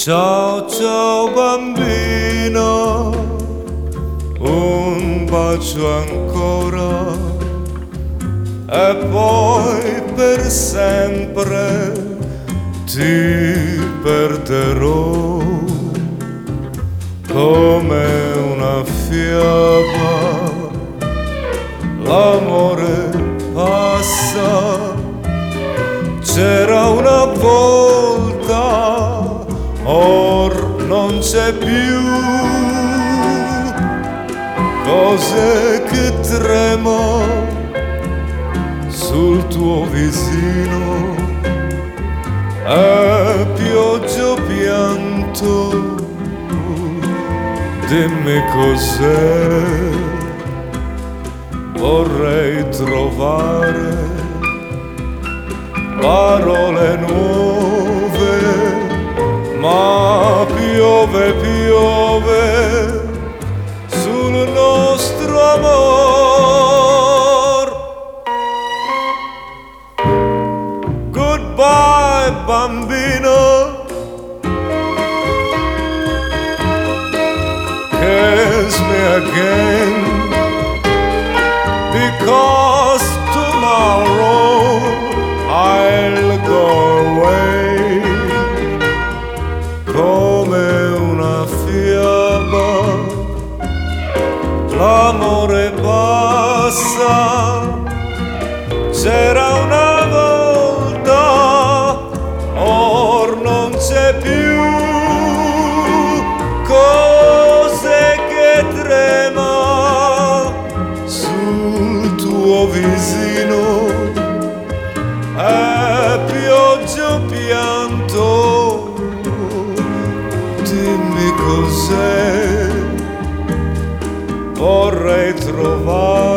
Ciao ciao bambino, un bacio ancora e poi per sempre ti perderò. Come una fiaba l'amore passa, c'era una volta, or non c'è più. Cose che tremo sul tuo visino, e pioggia o pianto, dimmi cos'è. Vorrei trovare parole nuove, ma piove, piove sul nostro amor. Goodbye bambino, kiss me again, because tomorrow I'll go away. Come una fiaba l'amore passa, c'era una volta, or non c'è più. Cose che trema sul tuo visino, e pioggia o pianto, dimmi cos'è. Vorrei trovare